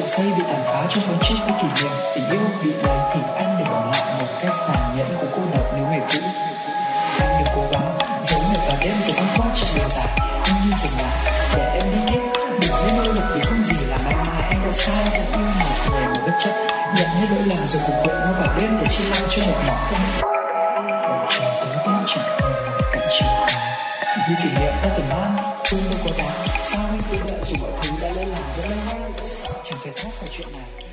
cây bị tàn phá trong cuốn trích với kỷ niệm. Tình yêu bị lấy thì anh để bỏ lại một cách tàn nhẫn của cô độc nếu ngày cũ. Anh đừng cố gắng giấu người vào đêm rồi băng qua trên đường dài. Anh như dừng lại để em đi tiếp. Đừng lấy nỗ lực vì không gì làm anh mà anh đâu sao vẫn yêu một người một bất chấp. Nhận hết lỗi lầm rồi cùng quên nó vào đêm để chia lăn cho một mỏ không. Bầu trời tối đen chẳng còn một cạnh chiều dài. Như kỷ niệm ta từng mang quên đâu có đáng. Sao anh cứ đợi dù mọi thứ đã lỡ làm rất lâu nay. Chẳng thể thoát khỏi chuyện này.